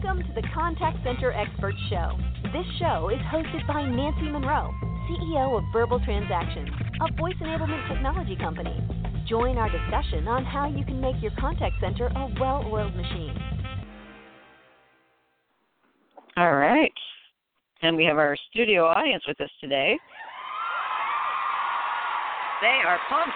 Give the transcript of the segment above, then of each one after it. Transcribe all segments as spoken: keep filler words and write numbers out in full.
Welcome to the Contact Center Expert Show. This show is hosted by Nancy Monroe, C E O of Verbal Transactions, a voice enablement technology company. Join our discussion on how you can make your contact center a well-oiled machine. All right. And we have our studio audience with us today. They are pumped.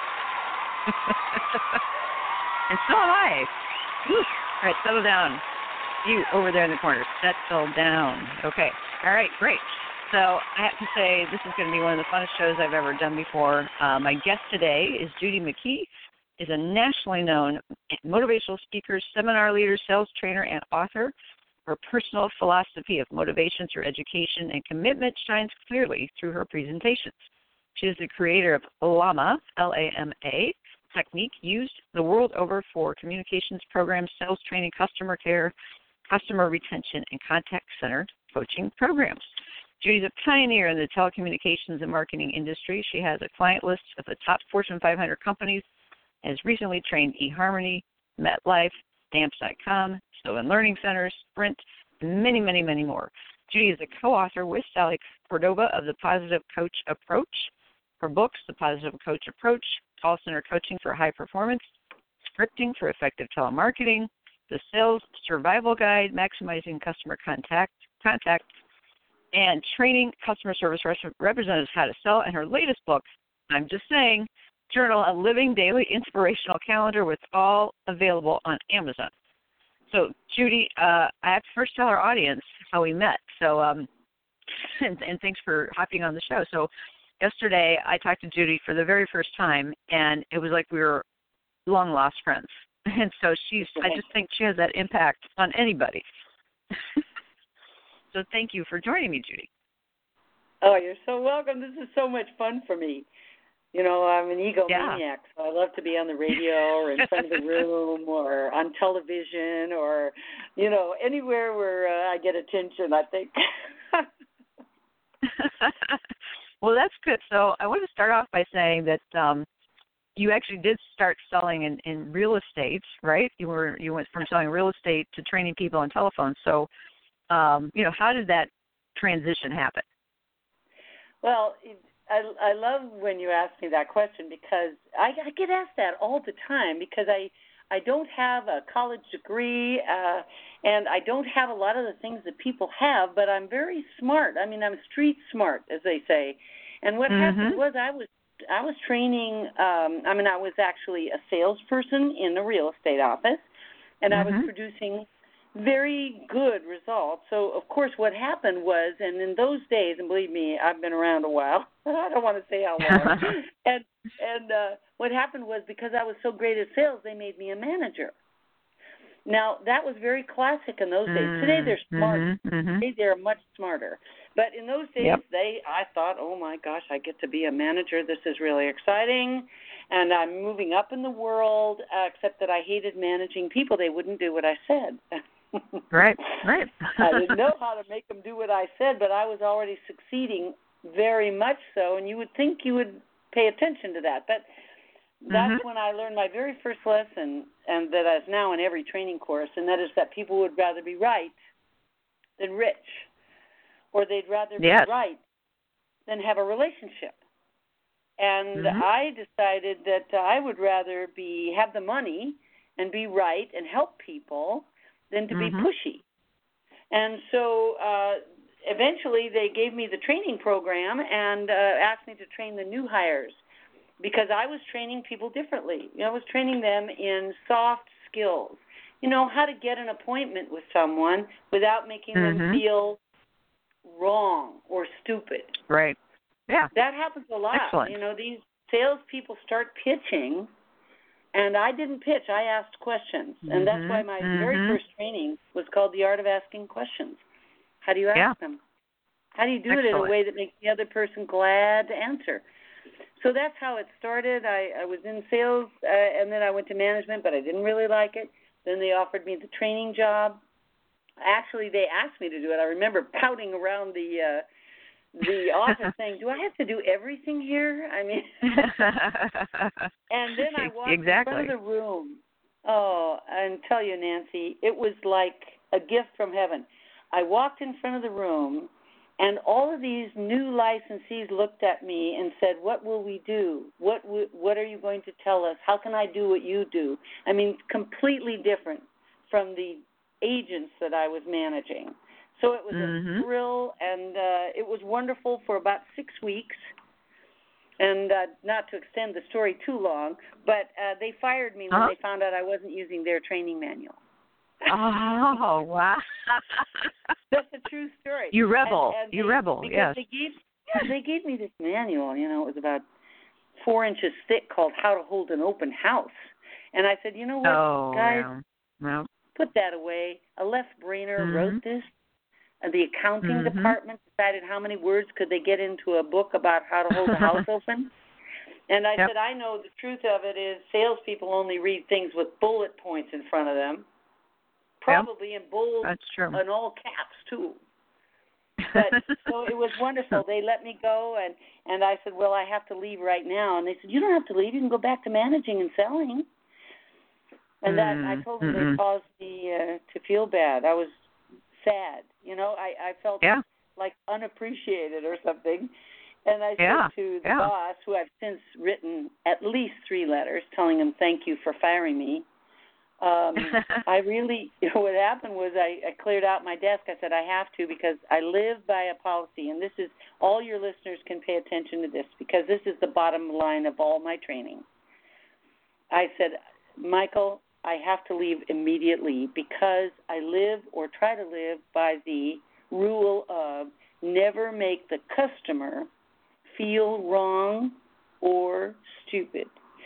And so am I. Whew. All right, settle down. You over there in the corner, settle down. Okay. All right, great. So I have to say this is going to be one of the funnest shows I've ever done before. Uh, my guest today is Judy McKee, is a nationally known motivational speaker, seminar leader, sales trainer, and author. Her personal philosophy of motivation through education and commitment shines clearly through her presentations. She is the creator of LAMA, L A M A, technique used the world over for communications programs, sales training, customer care, customer retention, and contact center coaching programs. Judy's a pioneer in the telecommunications and marketing industry. She has a client list of the top Fortune five hundred companies, has recently trained eHarmony, MetLife, Stamps dot com, Sylvan Learning Centers, Sprint, and many, many, many more. Judy is a co-author with Sally Cordova of The Positive Coach Approach. Her books, The Positive Coach Approach, Call Center Coaching for High Performance, Scripting for Effective Telemarketing, The Sales Survival Guide, Maximizing Customer Contact, contact and Training Customer Service Representatives How to Sell, and her latest book, I'm Just Saying, Journal, a Living Daily Inspirational Calendar, with all available on Amazon. So, Judy, uh, I have to first tell our audience how we met. So, um, and, and thanks for hopping on the show. So, yesterday I talked to Judy for the very first time, and it was like we were long lost friends. And so she's, I just think she has that impact on anybody. So thank you for joining me, Judy. Oh, you're so welcome. This is so much fun for me. You know, I'm an egomaniac, yeah. So I love to be on the radio or in front of the room or on television or, you know, anywhere where uh, I get attention, I think. Well, that's good. So I want to start off by saying that um, you actually did start selling in, in real estate, right? You were you went from selling real estate to training people on telephones. So, um, you know, how did that transition happen? Well, I, I love when you ask me that question because I, I get asked that all the time because I I don't have a college degree uh, and I don't have a lot of the things that people have, but I'm very smart. I mean, I'm street smart, as they say. And what mm-hmm. happened was I was I was training. Um, I mean, I was actually a salesperson in a real estate office, and mm-hmm. I was producing very good results. So, of course, what happened was, and in those days, and believe me, I've been around a while. I don't want to say how long. and and uh, what happened was because I was so great at sales, they made me a manager. Now, that was very classic in those days. Mm-hmm. Today, they're smart. Mm-hmm. Today, they're much smarter. But in those days, yep. they, I thought, oh, my gosh, I get to be a manager. This is really exciting. And I'm moving up in the world, uh, except that I hated managing people. They wouldn't do what I said. Right, right. I didn't know how to make them do what I said, but I was already succeeding very much so, and you would think you would pay attention to that. But that's mm-hmm. when I learned my very first lesson, and that is now in every training course, and that is that people would rather be right than rich, or they'd rather yes. be right than have a relationship. And mm-hmm. I decided that I would rather be have the money and be right and help people than to mm-hmm. be pushy. And so uh, eventually they gave me the training program and uh, asked me to train the new hires because I was training people differently. You know, I was training them in soft skills. You know, how to get an appointment with someone without making mm-hmm. them feel wrong or stupid. Right. Yeah. That happens a lot. Excellent. You know, these salespeople start pitching. And I didn't pitch. I asked questions. And mm-hmm, that's why my mm-hmm. very first training was called The Art of Asking Questions. How do you ask yeah. them? How do you do Excellent. it in a way that makes the other person glad to answer? So that's how it started. I, I was in sales, uh, and then I went to management, but I didn't really like it. Then they offered me the training job. Actually, they asked me to do it. I remember pouting around the uh, the office saying, do I have to do everything here? I mean, and then I walked exactly. in front of the room. Oh, and tell you, Nancy, it was like a gift from heaven. I walked in front of the room, and all of these new licensees looked at me and said, what will we do? What what are you going to tell us? How can I do what you do? I mean, completely different from the agents that I was managing. So it was mm-hmm. a thrill, and uh, it was wonderful for about six weeks. And uh, not to extend the story too long, but uh, they fired me when uh-huh. they found out I wasn't using their training manual. Oh, wow. That's a true story. You rebel. And, and you they, rebel, yes. They gave, yeah, they gave me this manual. You know, it was about four inches thick called How to Hold an Open House. And I said, you know what, oh, guys, yeah. Well. put that away. A left-brainer mm-hmm. wrote this. And the accounting mm-hmm. department decided how many words could they get into a book about how to hold a house open. And I yep. said, I know the truth of it is salespeople only read things with bullet points in front of them, probably yep. in bold That's true. and all caps, too. But so it was wonderful. They let me go, and, and I said, well, I have to leave right now. And they said, you don't have to leave. You can go back to managing and selling. And that mm, I told them mm-mm. they caused me uh, to feel bad. I was sad. You know, I, I felt yeah. like unappreciated or something. And I yeah. said to the yeah. boss, who I've since written at least three letters telling him thank you for firing me, um, I really, you know, what happened was I, I cleared out my desk. I said, I have to because I live by a policy, and this is, all your listeners can pay attention to this because this is the bottom line of all my training. I said, Michael, I have to leave immediately because I live or try to live by the rule of never make the customer feel wrong or stupid.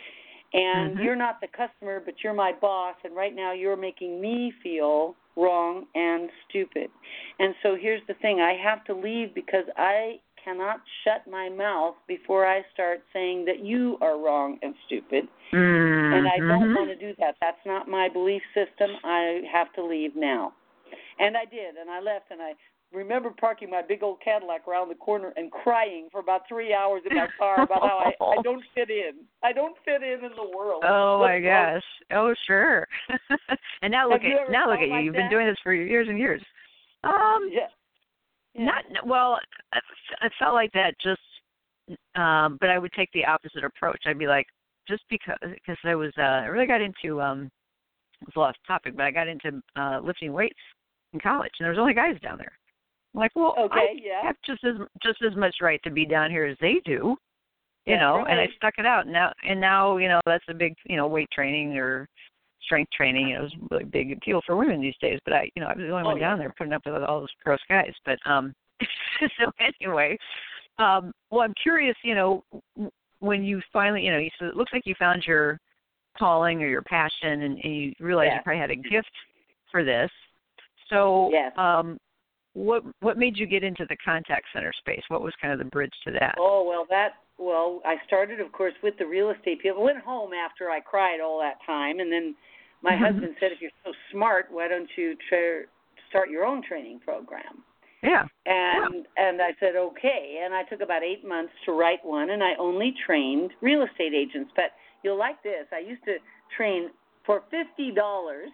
And mm-hmm. you're not the customer, but you're my boss, and right now you're making me feel wrong and stupid. And so here's the thing. I have to leave because I cannot shut my mouth before I start saying that you are wrong and stupid. Mm-hmm. And I don't want to do that. That's not my belief system. I have to leave now. And I did, and I left, and I remember parking my big old Cadillac around the corner and crying for about three hours in my car about how I, I don't fit in. I don't fit in in the world. Oh, What's my gosh. Oh, sure. And now look Have you at now look at you. like You've that? been doing this for years and years. Um, yeah. yeah. Not well. I, I felt like that just, um, but I would take the opposite approach. I'd be like, just because because I was uh, I really got into um, it's a lost topic, but I got into uh, lifting weights in college, and there was only guys down there. I'm like, well, okay, I yeah. have just as just as much right to be down here as they do, you That's know. right. And I stuck it out. Now and now, you know, that's a big, you know, weight training or strength training. You know, is a really big appeal for women these days. But I, you know, I was the only oh, one yeah. down there putting up with all those gross guys. But um, so anyway, um, well, I'm curious, you know, when you finally, you know, you so it looks like you found your calling or your passion, and, and you realized yeah. you probably had a gift for this. So, yes. um. What what made you get into the contact center space? What was kind of the bridge to that? Oh, well, that, well, I started, of course, with the real estate people. I went home after I cried all that time, and then my mm-hmm. husband said, if you're so smart, why don't you tra- start your own training program? Yeah. And yeah. and I said, okay. And I took about eight months to write one, and I only trained real estate agents. But you'll like this. I used to train for fifty dollars,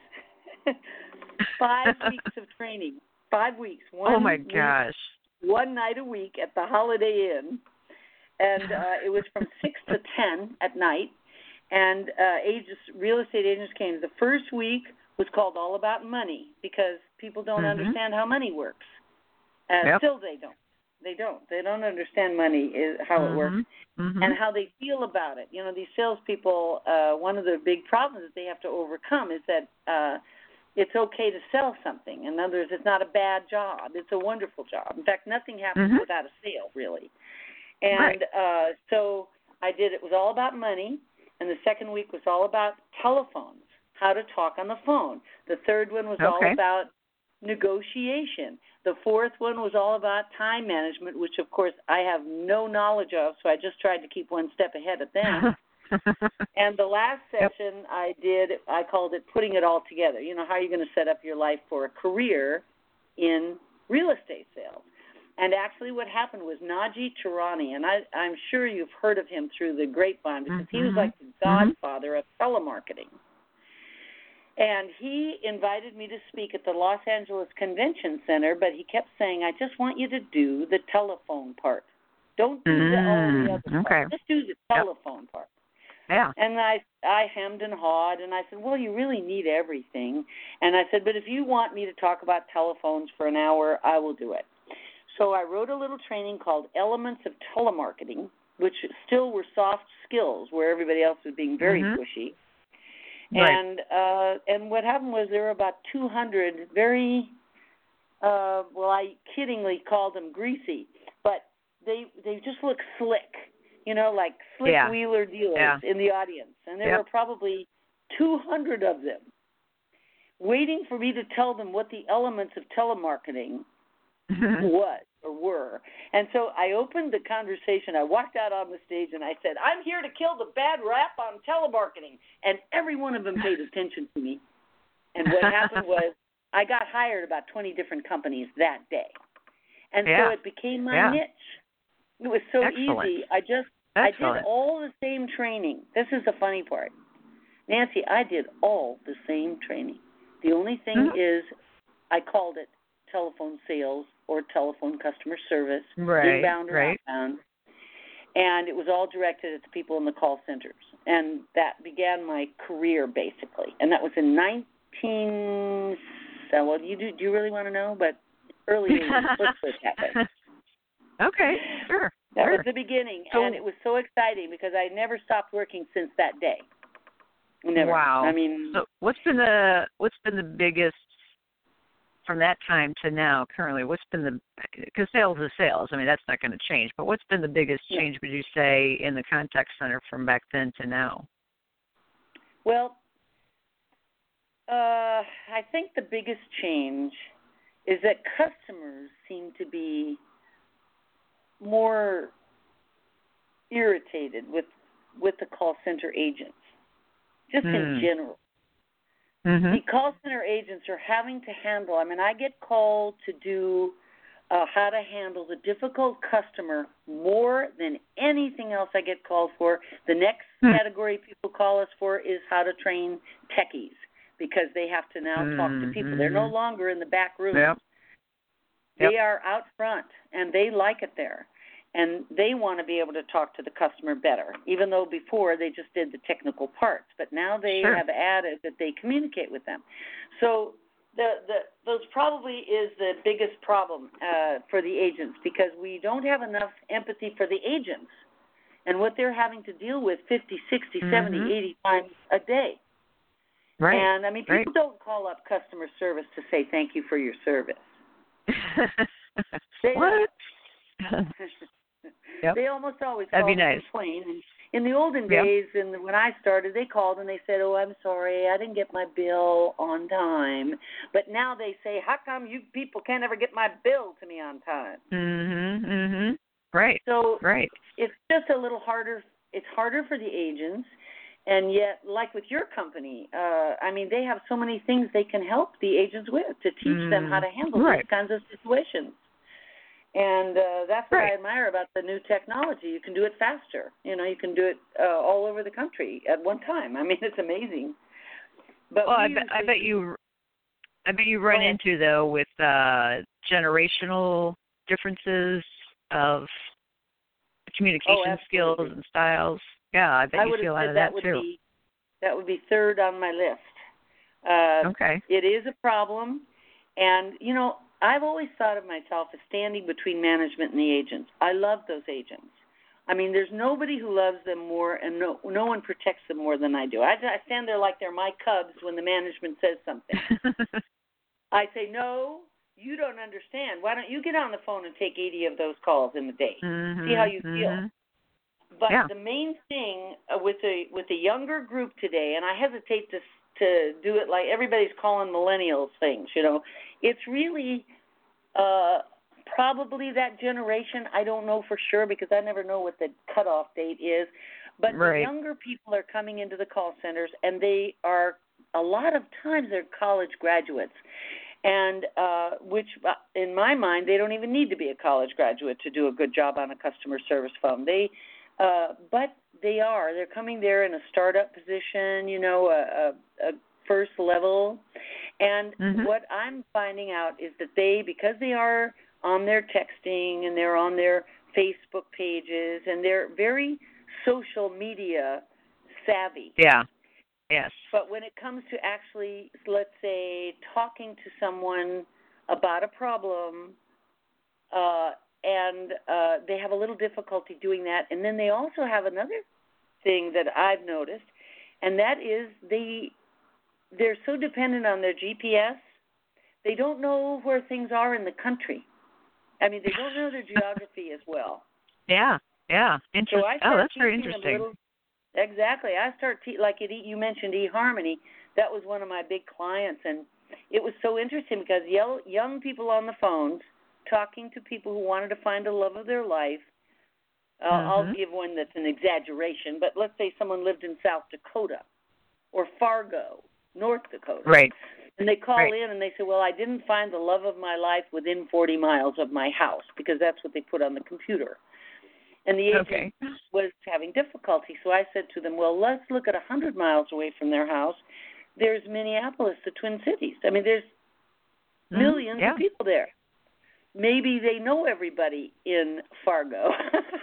five weeks of training. Five weeks. One oh, my week, gosh. One night a week at the Holiday Inn. And uh, it was from six to ten at night. And uh, agents, real estate agents came. The first week was called All About Money because people don't mm-hmm. understand how money works. Uh, yep. Still they don't. They don't. They don't understand money, is how mm-hmm. it works, mm-hmm. and how they feel about it. You know, these salespeople, uh, one of the big problems that they have to overcome is that uh, it's okay to sell something. In other words, it's not a bad job. It's a wonderful job. In fact, nothing happens mm-hmm. without a sale, really. And right. uh, so I did, it was all about money, and the second week was all about telephones, how to talk on the phone. The third one was okay. all about negotiation. The fourth one was all about time management, which, of course, I have no knowledge of, so I just tried to keep one step ahead of them. And the last session yep. I did, I called it Putting It All Together. You know, how are you going to set up your life for a career in real estate sales? And actually what happened was Najee Tarani, and I, I'm sure you've heard of him through the grapevine because mm-hmm. he was like the godfather mm-hmm. of telemarketing. And he invited me to speak at the Los Angeles Convention Center, but he kept saying, I just want you to do the telephone part. Don't do mm, the, all the other okay. part. Just do the telephone yep. part. Yeah. And I I hemmed and hawed, and I said, well, you really need everything. And I said, but if you want me to talk about telephones for an hour, I will do it. So I wrote a little training called Elements of Telemarketing, which still were soft skills, where everybody else was being very mm-hmm. pushy. Right. And uh, and what happened was there were about two hundred very, uh, well, I kiddingly called them greasy, but they they just look slick, you know, like slick yeah. wheeler dealers yeah. in the audience. And there yep. were probably two hundred of them waiting for me to tell them what the elements of telemarketing was or were. And so I opened the conversation. I walked out on the stage and I said, I'm here to kill the bad rap on telemarketing. And every one of them paid attention to me. And what happened was I got hired about twenty different companies that day. And yeah. so it became my yeah. niche. It was so Excellent. easy. I just Excellent. I did all the same training. This is the funny part. Nancy, I did all the same training. The only thing mm-hmm. is I called it telephone sales or telephone customer service, right, inbound or right. outbound. And it was all directed at the people in the call centers. And that began my career, basically. And that was in nineteen, so, well, you do, do you really want to know? But early eighties, let's put it that way. Okay, sure. That sure. was the beginning, so, and it was so exciting because I never stopped working since that day. Never. Wow. I mean, so what's been the what's been the biggest from that time to now? Currently, what's been the because sales is sales. I mean, that's not going to change. But what's been the biggest change? Would you say in the contact center from back then to now? Well, uh, I think the biggest change is that customers seem to be more irritated with with the call center agents, just mm. in general. Mm-hmm. The call center agents are having to handle, I mean, I get called to do uh, how to handle the difficult customer more than anything else I get called for. The next mm. category people call us for is how to train techies because they have to now mm-hmm. talk to people. They're no longer in the back room. Yep. They yep. are out front, and they like it there. And they want to be able to talk to the customer better, even though before they just did the technical parts. But now they sure. have added that they communicate with them. So the, the those probably is the biggest problem uh, for the agents because we don't have enough empathy for the agents and what they're having to deal with fifty, sixty, mm-hmm. seventy, eighty times a day. Right. And, I mean, people right. don't call up customer service to say thank you for your service. they what? Yep. They almost always That'd call be nice. and complain. And in the olden yep. days, and when I started, they called and they said, "Oh, I'm sorry, I didn't get my bill on time." But now they say, "How come you people can't ever get my bill to me on time?" Mhm. Mhm. Right. So right. it's just a little harder. It's harder for the agents, and yet, like with your company, uh, I mean, they have so many things they can help the agents with to teach mm. them how to handle right. these kinds of situations. And uh, that's what right. I admire about the new technology. You can do it faster. You know, you can do it uh, all over the country at one time. I mean, it's amazing. But well, we I bet, I bet you, I bet you run into though with uh, generational differences of communication oh, skills and styles. Yeah, I bet I you see a lot of that, that, that too. Be, that would be third on my list. Uh, okay. It is a problem, and you know. I've always thought of myself as standing between management and the agents. I love those agents. I mean, there's nobody who loves them more, and no no one protects them more than I do. I, I stand there like they're my cubs when the management says something. I say, no, you don't understand. Why don't you get on the phone and take eighty of those calls in a day? Mm-hmm, See how you mm-hmm. feel. But yeah. the main thing with the with the younger group today, and I hesitate to to do it like everybody's calling millennials things, you know, it's really uh, probably that generation. I don't know for sure because I never know what the cutoff date is. But right. the younger people are coming into the call centers, and they are a lot of times they're college graduates, and uh, which in my mind they don't even need to be a college graduate to do a good job on a customer service phone. They, uh, but they are. They're coming there in a startup position, you know, a, a, a first level. And mm-hmm. what I'm finding out is that they, because they are on their texting and they're on their Facebook pages and they're very social media savvy. Yeah. Yes. But when it comes to actually, let's say, talking to someone about a problem, uh, and uh, they have a little difficulty doing that. And then they also have another thing that I've noticed, and that is they, they're so dependent on their G P S, they don't know where things are in the country. I mean, they don't know their geography as well. Yeah, yeah. Interesting. So I oh, that's very them interesting. Little, exactly. I start, te- like it, you mentioned eHarmony. That was one of my big clients, and it was so interesting because young people on the phones talking to people who wanted to find the love of their life. Uh, mm-hmm. I'll give one that's an exaggeration, but let's say someone lived in South Dakota or Fargo, North Dakota. Right. And they call right. in and they say, well, I didn't find the love of my life within forty miles of my house, because that's what they put on the computer. And the agent okay. was having difficulty. So I said to them, well, let's look at one hundred miles away from their house. There's Minneapolis, the Twin Cities. I mean, there's mm, millions yeah. of people there. Maybe they know everybody in Fargo.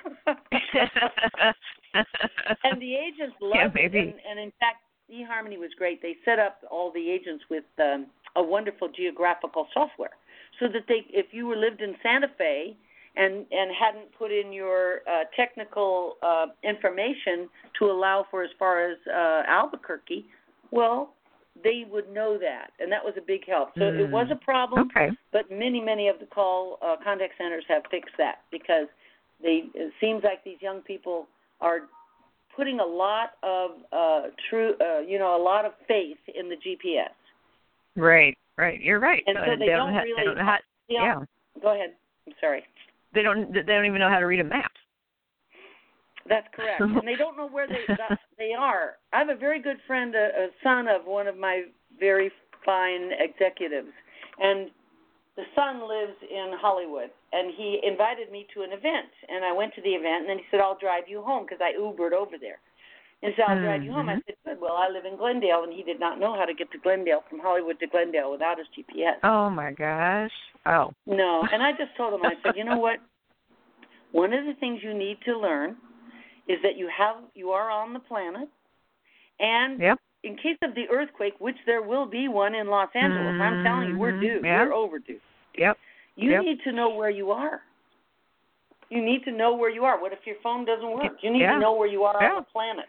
And the agents loved yeah, it. maybe. And, and in fact, eHarmony was great. They set up all the agents with um, a wonderful geographical software, so that they, if you were lived in Santa Fe and, and hadn't put in your uh, technical uh, information to allow for as far as uh, Albuquerque, well, they would know that, and that was a big help. So mm. it was a problem, okay. but many, many of the call uh, contact centers have fixed that, because they, it seems like these young people are putting a lot of uh, true, uh, you know, a lot of faith in the G P S. Right, right. You're right. And so they, they don't, don't ha- really. They don't ha- You know, yeah. Go ahead. I'm sorry. They don't. They don't even know how to read a map. That's correct, and they don't know where they they are. I have a very good friend, a, a son of one of my very fine executives, and the son lives in Hollywood, and he invited me to an event, and I went to the event, and then he said, I'll drive you home, because I Ubered over there. And he said, I'll mm-hmm. drive you home. I said, good. Well, I live in Glendale, and he did not know how to get to Glendale, from Hollywood to Glendale, without his G P S. Oh, my gosh. Oh. No, and I just told him, I said, you know what? One of the things you need to learn is that you have you are on the planet, and yep. in case of the earthquake, which there will be one in Los Angeles, mm-hmm. I'm telling you, we're due. Yep. We're overdue. Yep. You yep. need to know where you are. You need to know where you are. What if your phone doesn't work? You need yeah. to know where you are yeah. on the planet.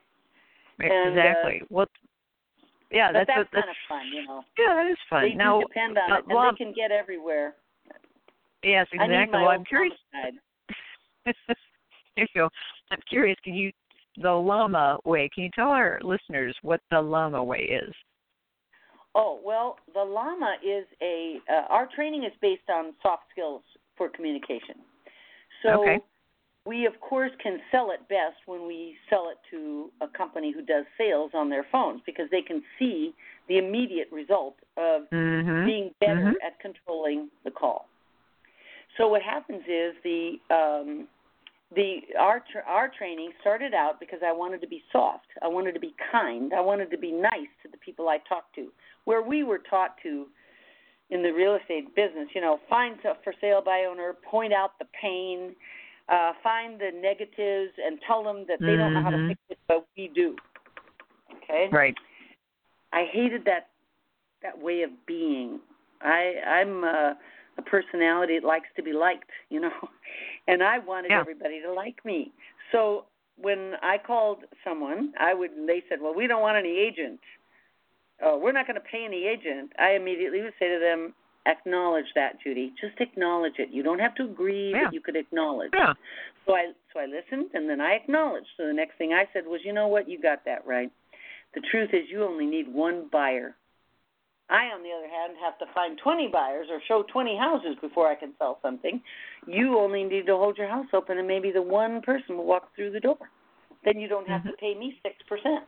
Exactly. And, uh, well, yeah, but that's that's, that's kind of fun, you know. Yeah, that is fun. They now, do depend on uh, it, and well, they can get everywhere. Yes, exactly. I need my well, own I'm curious. homicide. There you go. I'm curious. Can you the Llama way? Can you tell our listeners what the Llama way is? Oh, well, the Llama is a, uh, our training is based on soft skills for communication. So okay. we, of course, can sell it best when we sell it to a company who does sales on their phones, because they can see the immediate result of mm-hmm. being better mm-hmm. at controlling the call. So what happens is the um, the our tra- our training started out because I wanted to be soft, I wanted to be kind, I wanted to be nice to the people I talked to. Where we were taught to in the real estate business, you know, find a for sale by owner, point out the pain, uh, find the negatives, and tell them that they mm-hmm. don't know how to fix it, but we do. Okay. Right. I hated that that way of being. I I'm uh, a personality that likes to be liked, you know, and I wanted yeah. everybody to like me. So when I called someone, I would. They said, "Well, we don't want any agent. Uh, we're not going to pay any agent." I immediately would say to them, "Acknowledge that, Judy. Just acknowledge it. You don't have to agree, yeah. but you could acknowledge." Yeah. So I so I listened, and then I acknowledged. So the next thing I said was, "You know what? You got that right. The truth is, you only need one buyer. I, on the other hand, have to find twenty buyers or show twenty houses before I can sell something. You only need to hold your house open, and maybe the one person will walk through the door. Then you don't have mm-hmm. to pay me six percent."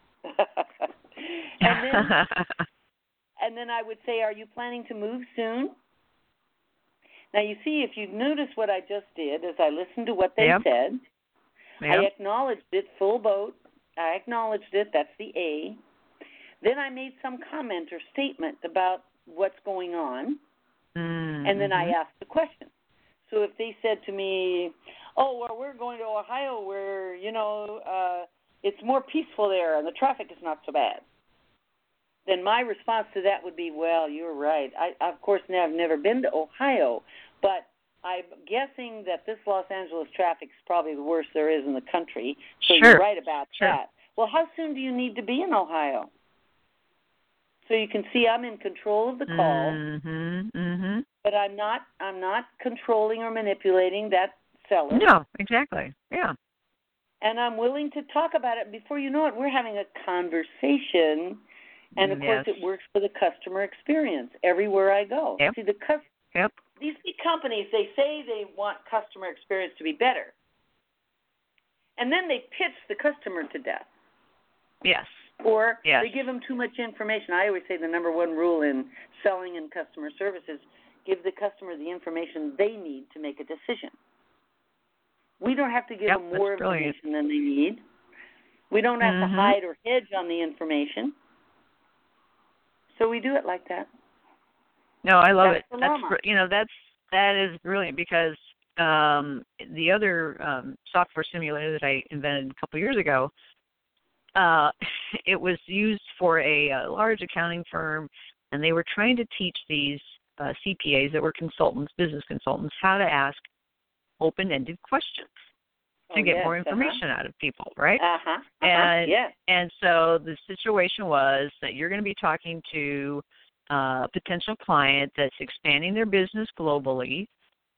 and then, and then I would say, "Are you planning to move soon?" Now, you see, if you notice what I just did, is I listened to what they yep. said. Yep. I acknowledged it, full boat. I acknowledged it. That's the A. Then I made some comment or statement about what's going on, mm-hmm. and then I asked the question. So if they said to me, oh, well, we're going to Ohio where, you know, uh, it's more peaceful there and the traffic is not so bad, then my response to that would be, well, you're right. I, of course, I've never been to Ohio, but I'm guessing that this Los Angeles traffic is probably the worst there is in the country, so sure. you're right about sure. that. Well, how soon do you need to be in Ohio? So you can see I'm in control of the call, mm-hmm. Mm-hmm. but I'm not I'm not controlling or manipulating that seller. No, exactly. Yeah. And I'm willing to talk about it. Before you know it, we're having a conversation, and of yes. course it works for the customer experience everywhere I go. Yep. See, the cus- yep. these big companies, they say they want customer experience to be better, and then they pitch the customer to death. Yes. Or yes. they give them too much information. I always say the number one rule in selling and customer service is give the customer the information they need to make a decision. We don't have to give yep, them more brilliant. information than they need. We don't have mm-hmm. to hide or hedge on the information. So we do it like that. No, I love that's it. That's you know that's that is brilliant because um, the other um, software simulator that I invented a couple years ago, uh, it was used for a, a large accounting firm, and they were trying to teach these uh, C P As that were consultants, business consultants, how to ask open-ended questions to oh, get yes, more information uh-huh. out of people, right? Uh-huh. uh-huh. And yeah. and so the situation was that you're going to be talking to a potential client that's expanding their business globally,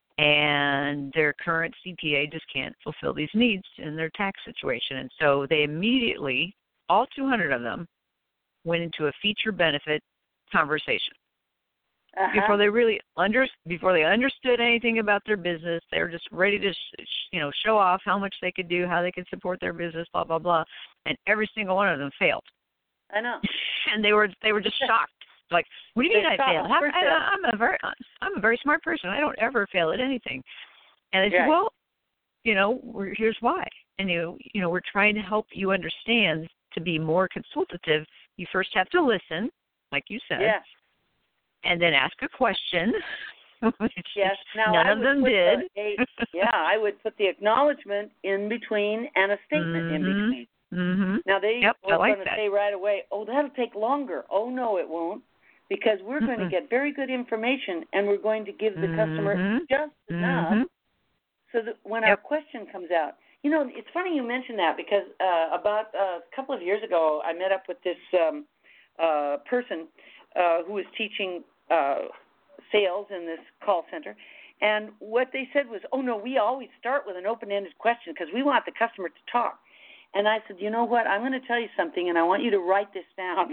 and their current C P A just can't fulfill these needs in their tax situation. And so they immediately, all two hundred of them, went into a feature benefit conversation. Uh-huh. Before they really under, before they understood anything about their business, they were just ready to, sh- you know, show off how much they could do, how they could support their business, blah blah blah, and every single one of them failed. I know. And they were they were just shocked. Like, what do you mean They I failed? How, first I, I'm a very I'm a very smart person. I don't ever fail at anything. And they said, right. well, you know, we're, here's why. And you you know, we're trying to help you understand. To be more consultative, you first have to listen, like you said. Yeah. And then ask a question, which yes. Now, none I of them put did. The, a, yeah, I would put the acknowledgement in between and a statement mm-hmm. in between. Mm-hmm. Now, they yep, were like going to that. say right away, oh, that'll take longer. Oh, no, it won't, because we're mm-hmm. going to get very good information, and we're going to give the mm-hmm. customer just enough mm-hmm. so that when yep. our question comes out. You know, it's funny you mentioned that because uh, about uh, a couple of years ago, I met up with this um, uh, person uh, who was teaching uh, sales in this call center, and what they said was, oh, no, we always start with an open-ended question because we want the customer to talk. And I said, you know what, I'm going to tell you something, and I want you to write this down.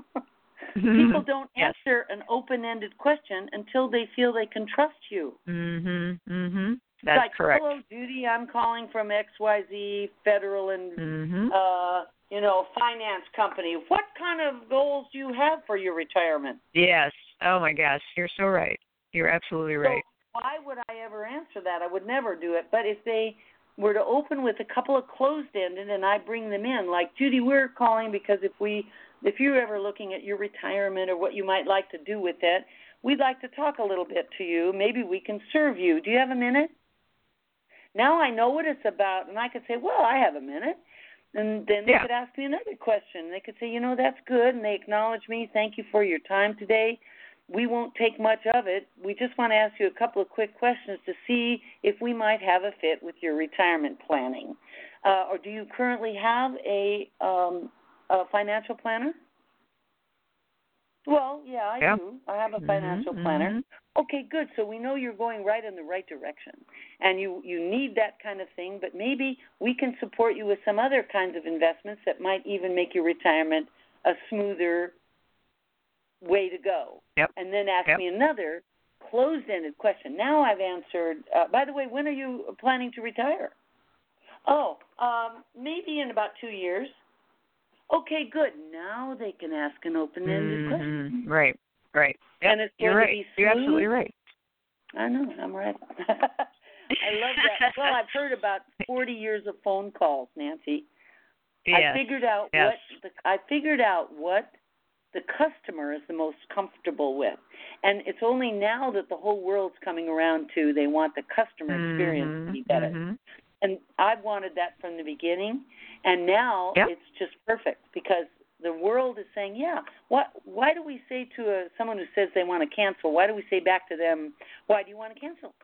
People don't yes. answer an open-ended question until they feel they can trust you. Mm-hmm, mm-hmm. That's like, correct. Hello, Judy, I'm calling from X Y Z Federal and, mm-hmm. uh, you know, finance company. What kind of goals do you have for your retirement? Yes. Oh, my gosh. You're so right. You're absolutely right. So why would I ever answer that? I would never do it. But if they were to open with a couple of closed-ended and I bring them in, like, Judy, we're calling because if we, if you're ever looking at your retirement or what you might like to do with it, we'd like to talk a little bit to you. Maybe we can serve you. Do you have a minute? Now I know what it's about, and I could say, well, I have a minute. And then they yeah. could ask me another question. They could say, you know, that's good, and they acknowledge me. Thank you for your time today. We won't take much of it. We just want to ask you a couple of quick questions to see if we might have a fit with your retirement planning. Uh, or do you currently have a, um, a financial planner? Well, yeah, I yeah. do. I have a mm-hmm, financial planner. Mm-hmm. Okay, good. So we know you're going right in the right direction, and you, you need that kind of thing, but maybe we can support you with some other kinds of investments that might even make your retirement a smoother way to go. Yep. And then ask yep. me another closed-ended question. Now I've answered, uh, by the way, when are you planning to retire? Oh, um, maybe in about two years. Okay, good. Now they can ask an open-ended mm-hmm. question. Right, right. Yep. And it's You're going right. to be smooth. You're absolutely right. I know, I'm right. I love that. Well, I've heard about forty years of phone calls, Nancy. Yes. I figured out yes. what the, I figured out what the customer is the most comfortable with. And it's only now that the whole world's coming around to they want the customer experience mm-hmm. to be better. Mm-hmm. And I've wanted that from the beginning, and now yep. it's just perfect because the world is saying, yeah, what, why do we say to a, someone who says they want to cancel, why do we say back to them, why do you want to cancel?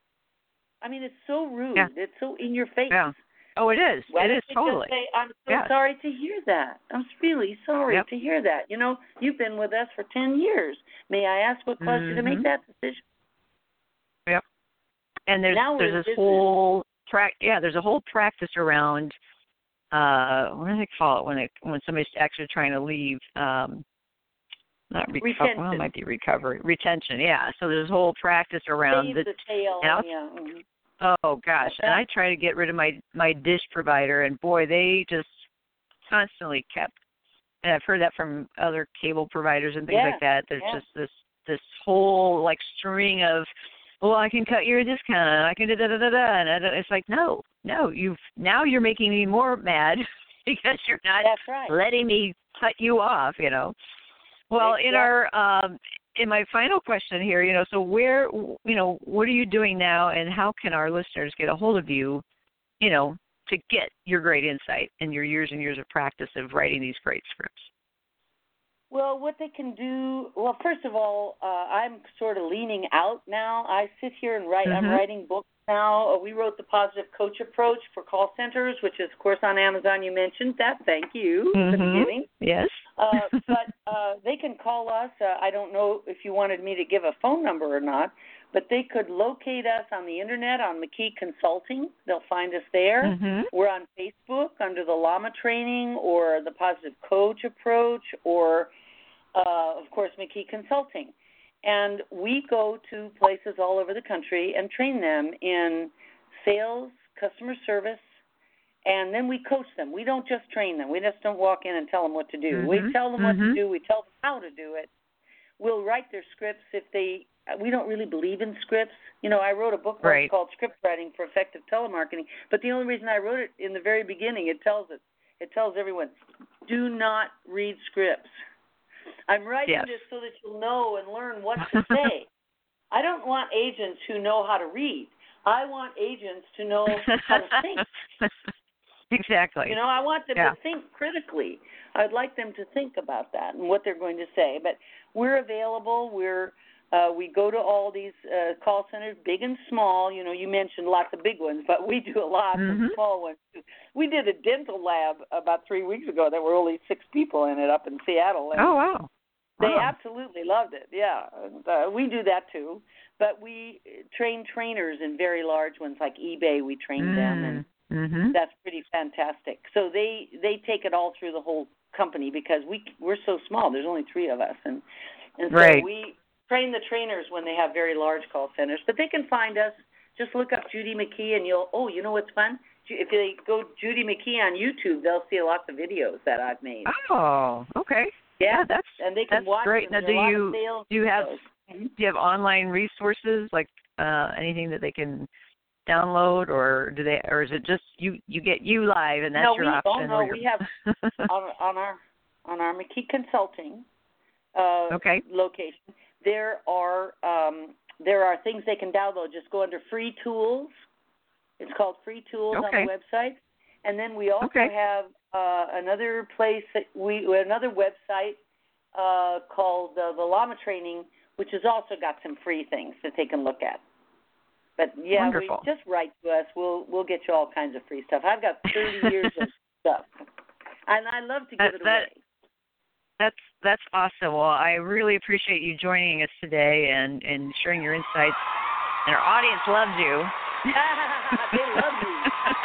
I mean, it's so rude. Yeah. It's so in your face. Yeah. Oh, it is. Why it is don't you totally. Just say, I'm so yeah. sorry to hear that. I'm really sorry yep. to hear that. You know, you've been with us for ten years. May I ask what caused mm-hmm. you to make that decision? Yep. And there's now there's this whole track. Yeah, there's a whole practice around. Uh, what do they call it when it when somebody's actually trying to leave? Um, not recovery. Retention. Well, it might be recovery. Retention. Yeah. So there's a whole practice around Save the, the tail. and Yeah. Mm-hmm. Oh gosh, and I try to get rid of my my dish provider, and boy, they just constantly kept. And I've heard that from other cable providers and things yeah. like that. There's yeah. just this this whole like string of, well, I can cut your discount, I can da da da da da, and it's like no, no, you've now you're making me more mad because you're not That's right. letting me cut you off, you know. Well, exactly. in our um, in my final question here, you know, so where, you know, what are you doing now, and how can our listeners get a hold of you, you know, to get your great insight and your years and years of practice of writing these great scripts? Well, what they can do, well, first of all, uh, I'm sort of leaning out now. I sit here and write. Mm-hmm. I'm writing books now. Uh, we wrote the Positive Coach Approach for call centers, which is, of course, on Amazon. You mentioned that. Thank you mm-hmm. at the beginning. Yes. uh, but uh, they can call us. Uh, I don't know if you wanted me to give a phone number or not, but they could locate us on the Internet on McKee Consulting. They'll find us there. Mm-hmm. We're on Facebook under the Llama Training or the Positive Coach Approach or, uh, of course, McKee Consulting. And we go to places all over the country and train them in sales, customer service, and then we coach them. We don't just train them. We just don't walk in and tell them what to do. Mm-hmm. We tell them mm-hmm. what to do. We tell them how to do it. We'll write their scripts if they – we don't really believe in scripts. You know, I wrote a book right. called Script Writing for Effective Telemarketing, but the only reason I wrote it in the very beginning, it tells it. It tells everyone, do not read scripts. I'm writing yes. this so that you'll know and learn what to say. I don't want agents who know how to read. I want agents to know how to think. Exactly. You know, I want them yeah. to think critically. I'd like them to think about that and what they're going to say. But we're available. We're uh, we go to all these uh, call centers, big and small. You know, you mentioned lots of big ones, but we do a lot mm-hmm. of small ones too. We did a dental lab about three weeks ago. There were only six people in it up in Seattle. And oh wow! They wow. absolutely loved it. Yeah, and, uh, we do that too. But we train trainers in very large ones like eBay. We train mm. them and. Mm-hmm. That's pretty fantastic. So they, they take it all through the whole company because we we're so small. There's only three of us, and and so right. we train the trainers when they have very large call centers. But they can find us. Just look up Judy McKee, and you'll. Oh, you know what's fun? If they go Judy McKee on YouTube, they'll see lots of videos that I've made. Oh, okay. Yeah, yeah that's and they can that's watch great. Now, do you do you have mm-hmm. do you have online resources like uh, anything that they can download, or do they, or is it just you? You get you live, and that's no, your we, option. Oh no, we have on, on our on our McKee Consulting uh, okay. location. There are um, there are things they can download. Just go under free tools. It's called Free Tools okay. on the website, and then we also okay. have uh, another place that we another website uh, called uh, the Llama Training, which has also got some free things that they can look at. But yeah, Wonderful. we just write to us. We'll we'll get you all kinds of free stuff. I've got thirty years of stuff, and I love to give that, it that, away. That's that's awesome. Well, I really appreciate you joining us today and, and sharing your insights. And our audience loves you. They love you.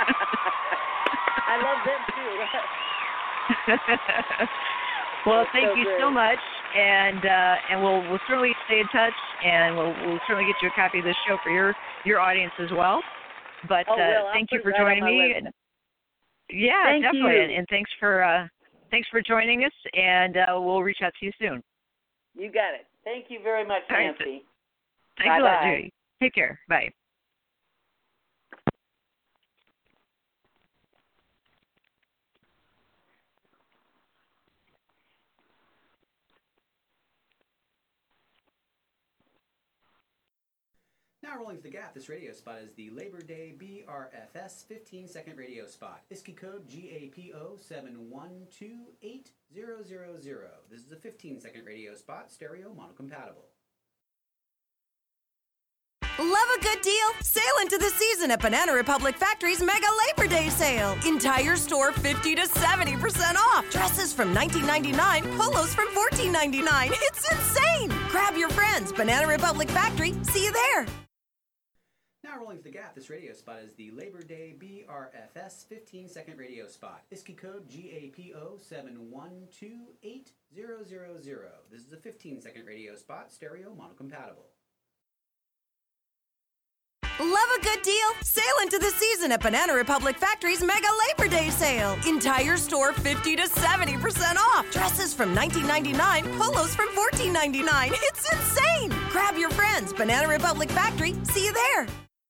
I love them too. Well, That's thank so you great. so much, and uh, and we'll we'll certainly stay in touch, and we'll we'll certainly get you a copy of this show for your, your audience as well. But oh, well, uh, thank I'll you for put it right joining on my me. website. And, yeah, Thank definitely, you. and, and thanks for uh, thanks for joining us, and uh, we'll reach out to you soon. You got it. Thank you very much, All right. Nancy. Thanks Bye-bye. a lot, Judy. Take care. Bye. Now rolling to the gap, this radio spot is the Labor Day B R F S fifteen second radio spot. I S K I code G A P O seven one two eight zero zero zero. This is a fifteen second radio spot, stereo monocompatible. Love a good deal? Sail into the season at Banana Republic Factory's Mega Labor Day Sale. Entire store fifty to seventy percent off. Dresses from nineteen ninety-nine, polos from fourteen ninety-nine. It's insane! Grab your friends. Banana Republic Factory. See you there. Now rolling to the gap, this radio spot is the Labor Day B R F S fifteen second radio spot. I S K I code G A P O seven one two eight zero zero zero. This is a fifteen second radio spot, stereo monocompatible. Love a good deal? Sail into the season at Banana Republic Factory's Mega Labor Day Sale. Entire store fifty to seventy percent off. Dresses from nineteen ninety-nine, polos from fourteen ninety-nine. It's insane! Grab your friends. Banana Republic Factory. See you there.